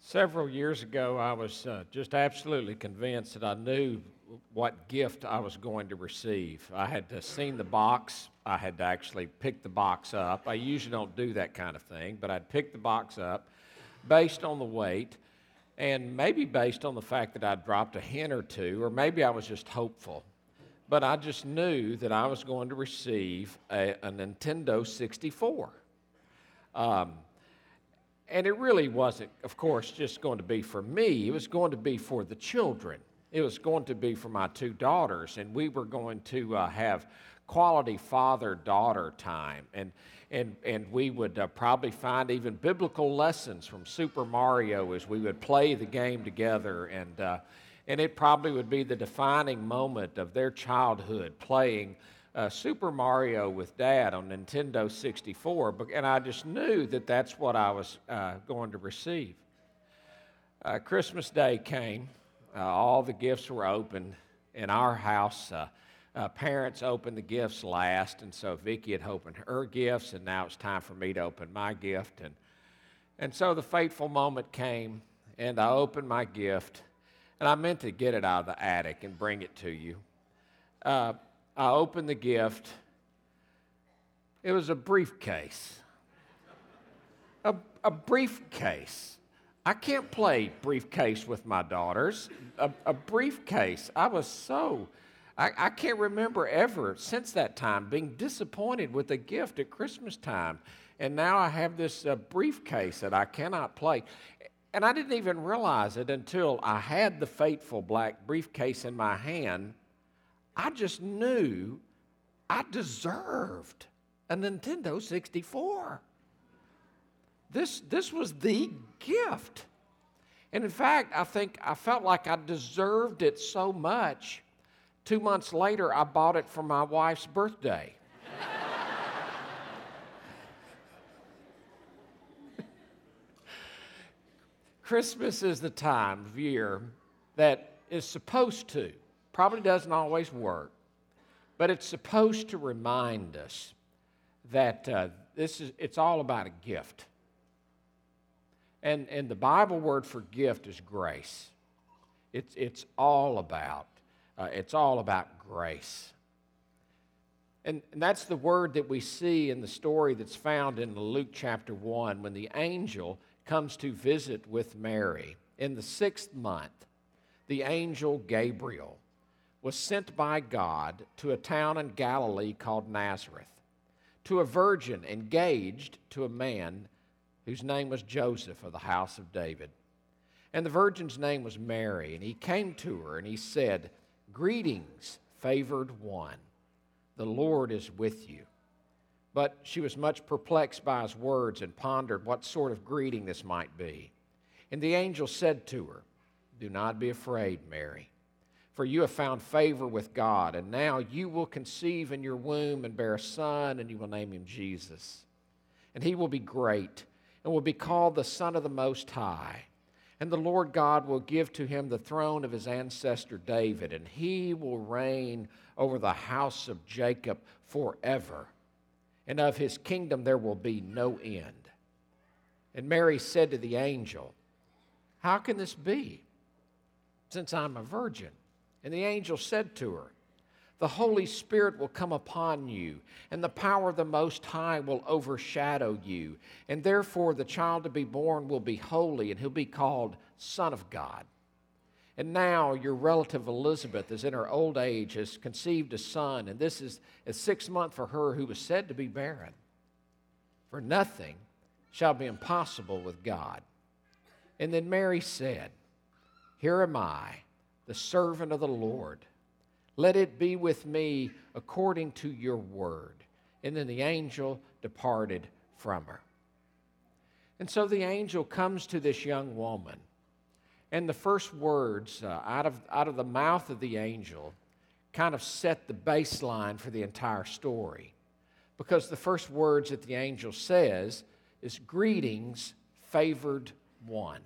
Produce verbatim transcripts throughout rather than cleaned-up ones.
Several years ago, I was uh, just absolutely convinced that I knew what gift I was going to receive. I had uh, seen the box. I had to actually pick the box up. I usually don't do that kind of thing, but I'd pick the box up based on the weight and maybe based on the fact that I'd dropped a hint or two, or maybe I was just hopeful. But I just knew that I was going to receive a, a Nintendo sixty-four. Um, And it really wasn't, of course, just going to be for me. It was going to be for the children. It was going to be for my two daughters, and we were going to uh, have quality father-daughter time. And, and, and we would uh, probably find even biblical lessons from Super Mario as we would play the game together. And, uh, and it probably would be the defining moment of their childhood, playing Uh, Super Mario with Dad on Nintendo sixty-four, and I just knew that that's what I was uh, going to receive. Uh, Christmas Day came. Uh, all the gifts were opened in our house. Uh, uh, parents opened the gifts last, and so Vicki had opened her gifts, and now it's time for me to open my gift. And, and so the fateful moment came, and I opened my gift, and I meant to get it out of the attic and bring it to you. Uh, I opened the gift. It was a briefcase. A, a briefcase. I can't play briefcase with my daughters. A, a briefcase. I was so, I, I can't remember ever since that time being disappointed with a gift at Christmas time. And now I have this uh, briefcase that I cannot play. And I didn't even realize it until I had the fateful black briefcase in my hand. I just knew I deserved a Nintendo sixty-four. This, this was the gift. And in fact, I think I felt like I deserved it so much. Two months later, I bought it for my wife's birthday. Christmas is the time of year that is supposed to, probably doesn't always work, but it's supposed to remind us that uh, this is, it's all about a gift. And, and the Bible word for gift is grace. It's, it's all about, uh, it's all about grace. And, and that's the word that we see in the story that's found in Luke chapter one, when the angel comes to visit with Mary. In the sixth month, the angel Gabriel was sent by God to a town in Galilee called Nazareth, to a virgin engaged to a man whose name was Joseph of the house of David. And the virgin's name was Mary, and he came to her and he said, "Greetings, favored one, the Lord is with you." But she was much perplexed by his words and pondered what sort of greeting this might be. And the angel said to her, "Do not be afraid, Mary, for you have found favor with God, and now you will conceive in your womb and bear a son, and you will name him Jesus. And he will be great, and will be called the Son of the Most High. And the Lord God will give to him the throne of his ancestor David, and he will reign over the house of Jacob forever. And of his kingdom there will be no end." And Mary said to the angel, "How can this be, since I'm a virgin?" And the angel said to her, "The Holy Spirit will come upon you, and the power of the Most High will overshadow you. And therefore the child to be born will be holy, and he'll be called Son of God. And now your relative Elizabeth is in her old age, has conceived a son, and this is a sixth month for her who was said to be barren. For nothing shall be impossible with God." And then Mary said, "Here am I, the servant of the Lord. Let it be with me according to your word." And then the angel departed from her. And so the angel comes to this young woman, and the first words uh, out of, out of the mouth of the angel kind of set the baseline for the entire story. Because the first words that the angel says is, "Greetings, favored one."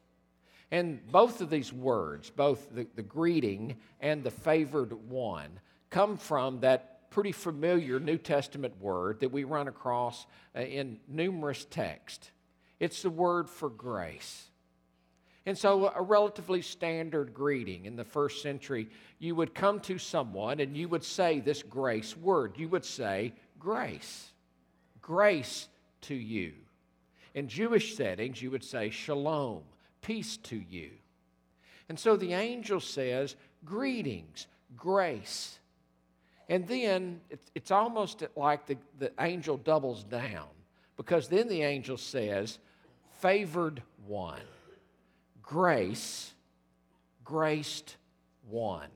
And both of these words, both the, the greeting and the favored one, come from that pretty familiar New Testament word that we run across uh, in numerous texts. It's the word for grace. And so a relatively standard greeting in the first century, you would come to someone and you would say this grace word. You would say, grace. Grace to you. In Jewish settings, you would say, shalom, peace to you. And so the angel says, greetings, grace. And then it's, it's almost like the, the angel doubles down, because then the angel says, favored one. Grace, graced one.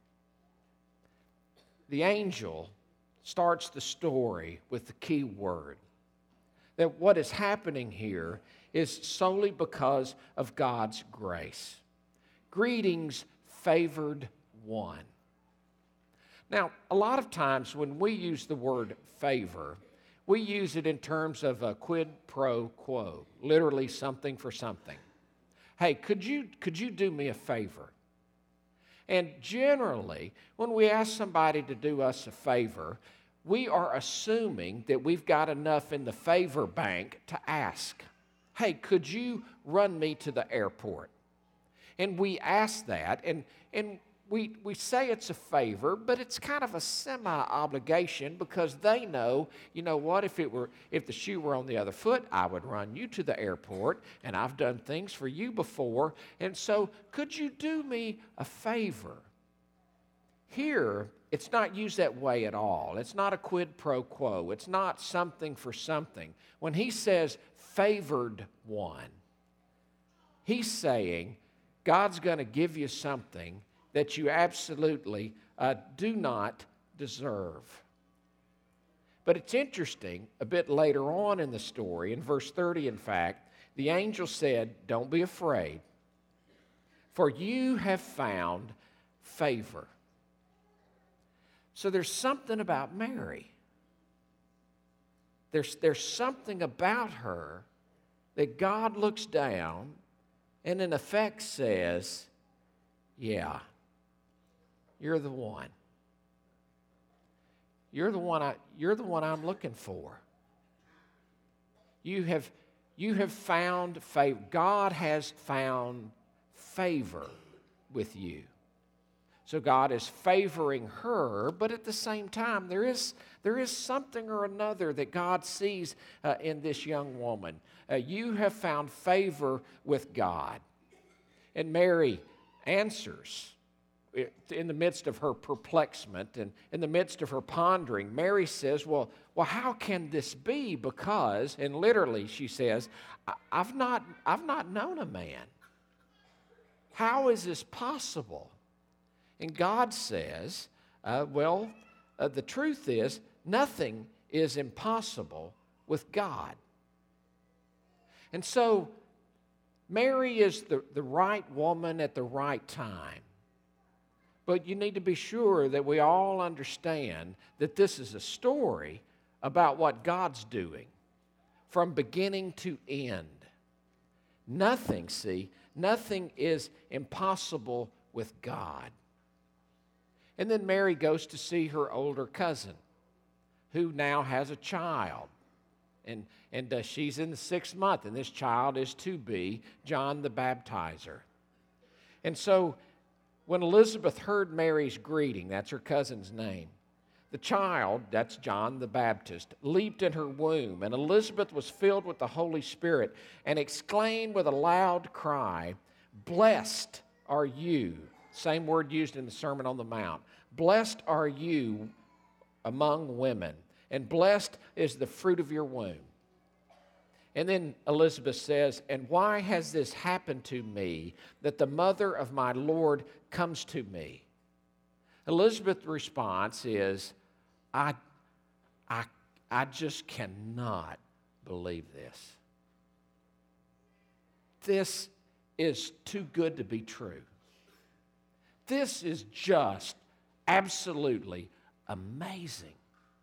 The angel starts the story with the key word. That what is happening here is solely because of God's grace. Greetings, favored one. Now, a lot of times when we use the word favor, we use it in terms of a quid pro quo, literally something for something. Hey, could you, could you do me a favor? And generally, when we ask somebody to do us a favor, we are assuming that we've got enough in the favor bank to ask. Hey, could you run me to the airport? And we ask that, and, and we, we say it's a favor, but it's kind of a semi-obligation, because they know, you know what, if it were if the shoe were on the other foot, I would run you to the airport, and I've done things for you before, and so could you do me a favor? Here, it's not used that way at all. It's not a quid pro quo. It's not something for something. When he says favored one, he's saying God's going to give you something that you absolutely uh, do not deserve. But it's interesting, a bit later on in the story, in verse thirty, in fact, the angel said, don't be afraid, for you have found favor. So there's something about Mary. There's, there's something about her that God looks down and in effect says, yeah, you're the one. You're the one I, you're the one I'm looking for. You have, you have found favor. God has found favor with you. So God is favoring her, but at the same time, there is, there is something or another that God sees uh, in this young woman. Uh, you have found favor with God. And Mary answers in the midst of her perplexement and in the midst of her pondering. Mary says, well, well, how can this be? Because, and literally she says, I've not, I've not known a man. How is this possible? And God says, uh, well, uh, the truth is, nothing is impossible with God. And so, Mary is the, the right woman at the right time. But you need to be sure that we all understand that this is a story about what God's doing from beginning to end. Nothing, see, nothing is impossible with God. And then Mary goes to see her older cousin, who now has a child. And, and uh, she's in the sixth month, and this child is to be John the Baptizer. And so when Elizabeth heard Mary's greeting, that's her cousin's name, the child, that's John the Baptist, leaped in her womb, and Elizabeth was filled with the Holy Spirit and exclaimed with a loud cry, "Blessed are you," same word used in the Sermon on the Mount, "blessed are you among women, and blessed is the fruit of your womb." And then Elizabeth says, "And why has this happened to me, that the mother of my Lord comes to me?" Elizabeth's response is, I, I, I just cannot believe this. This is too good to be true. This is just absolutely amazing.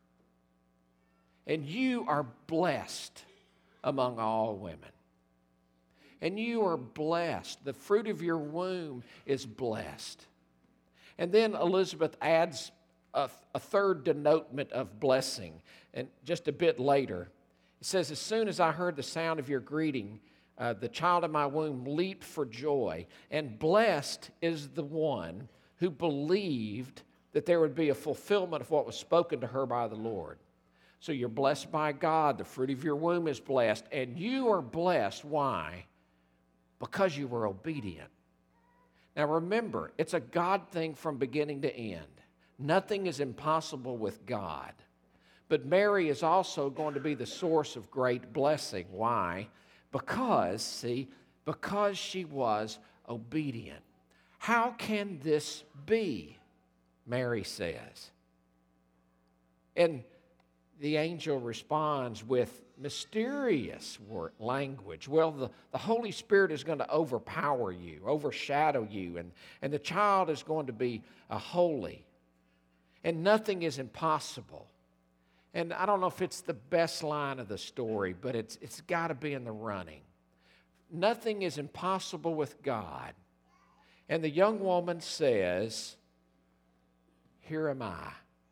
And you are blessed among all women. And you are blessed. The fruit of your womb is blessed. And then Elizabeth adds a, a third denotement of blessing. And just a bit later, it says, "As soon as I heard the sound of your greeting, uh, the child in my womb leaped for joy. And blessed is the one who believed that there would be a fulfillment of what was spoken to her by the Lord. So you're blessed by God. The fruit of your womb is blessed. And you are blessed. Why? Because you were obedient. Now remember, it's a God thing from beginning to end. Nothing is impossible with God. But Mary is also going to be the source of great blessing. Why? Because, see, because she was obedient. How can this be? Mary says. And the angel responds with mysterious word, language. Well, the, the Holy Spirit is going to overpower you, overshadow you, and, and the child is going to be uh, holy. And nothing is impossible. And I don't know if it's the best line of the story, but it's, it's got to be in the running. Nothing is impossible with God. And the young woman says, "Here am I.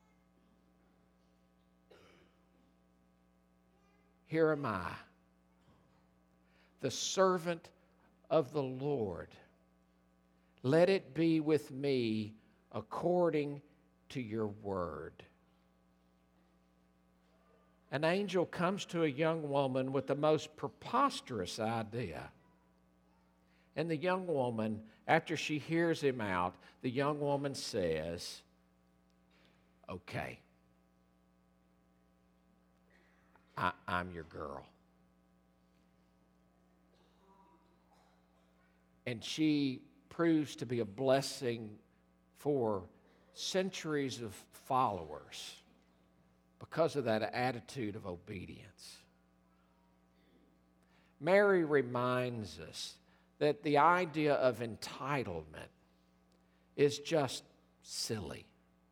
Here am I, the servant of the Lord. Let it be with me according to your word." An angel comes to a young woman with the most preposterous idea. And the young woman, after she hears him out, the young woman says, "Okay. I, I'm your girl." And she proves to be a blessing for centuries of followers because of that attitude of obedience. Mary reminds us that the idea of entitlement is just silly.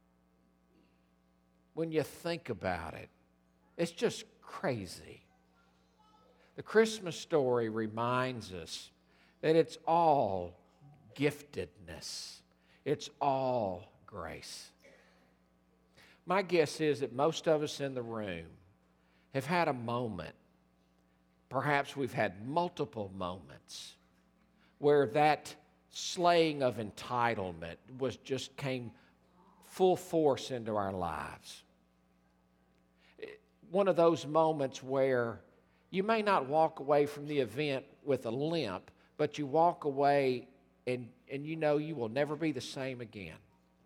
When you think about it, it's just crazy. The Christmas story reminds us that it's all giftedness. It's all grace. My guess is that most of us in the room have had a moment, perhaps we've had multiple moments, where that slaying of entitlement was just came full force into our lives. One of those moments where you may not walk away from the event with a limp, but you walk away and, and you know you will never be the same again.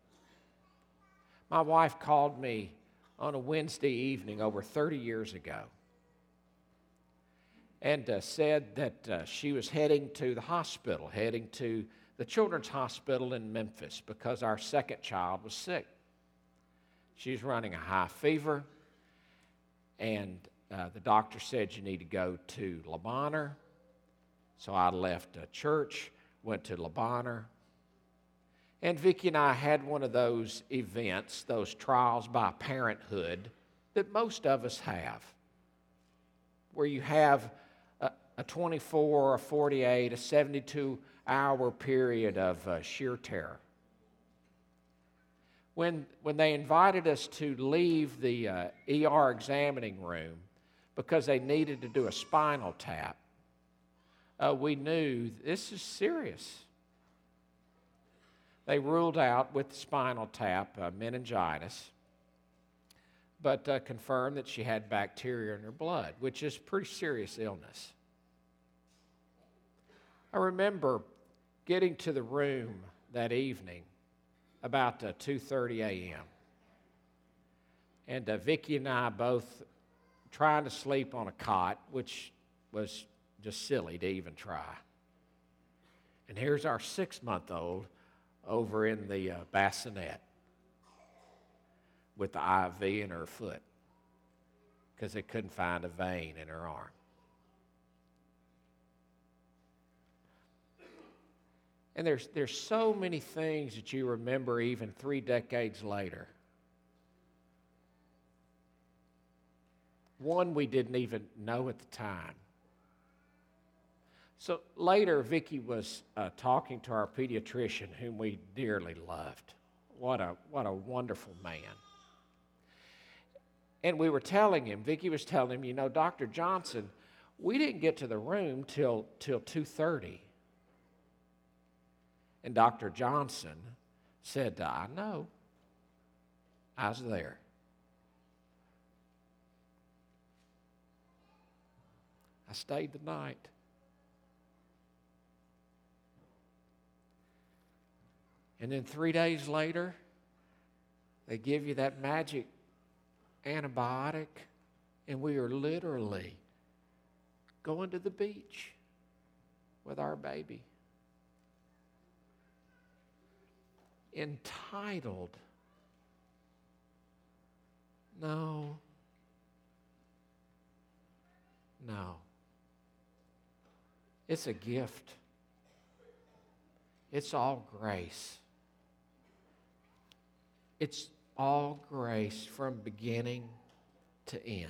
My wife called me on a Wednesday evening over thirty years ago and uh, said that uh, she was heading to the hospital, heading to the Children's Hospital in Memphis because our second child was sick. She was running a high fever. And uh, the doctor said you need to go to Le Bonheur. So I left uh, church, went to Le Bonheur. And Vicki and I had one of those events, those trials by parenthood that most of us have, where you have a, a twenty-four, a forty-eight, a seventy-two hour period of uh, sheer terror. When, when they invited us to leave the uh, E R examining room because they needed to do a spinal tap, uh, we knew this is serious. They ruled out with the spinal tap uh, meningitis, but uh, confirmed that she had bacteria in her blood, which is pretty serious illness. I remember getting to the room that evening about uh, two thirty a.m. And uh, Vicki and I both trying to sleep on a cot, which was just silly to even try. And here's our six-month-old over in the uh, bassinet with the I V in her foot because they couldn't find a vein in her arm. And there's, there's so many things that you remember even three decades later. One we didn't even know at the time. So later, Vicki was uh, talking to our pediatrician, whom we dearly loved. What a, what a wonderful man. And we were telling him, Vicki was telling him, you know, Doctor Johnson We didn't get to the room till, till two thirty. And Doctor Johnson said, I know. I was there. I stayed the night. And then three days later, they give you that magic antibiotic, and we are literally going to the beach with our baby. Entitled. No. No. It's a gift. It's all grace. It's all grace from beginning to end.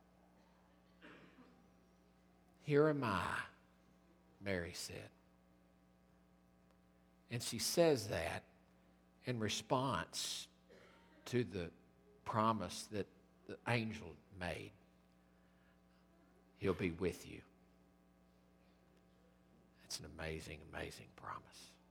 Here am I, Mary said. And she says that in response to the promise that the angel made. He'll be with you. It's an amazing, amazing promise.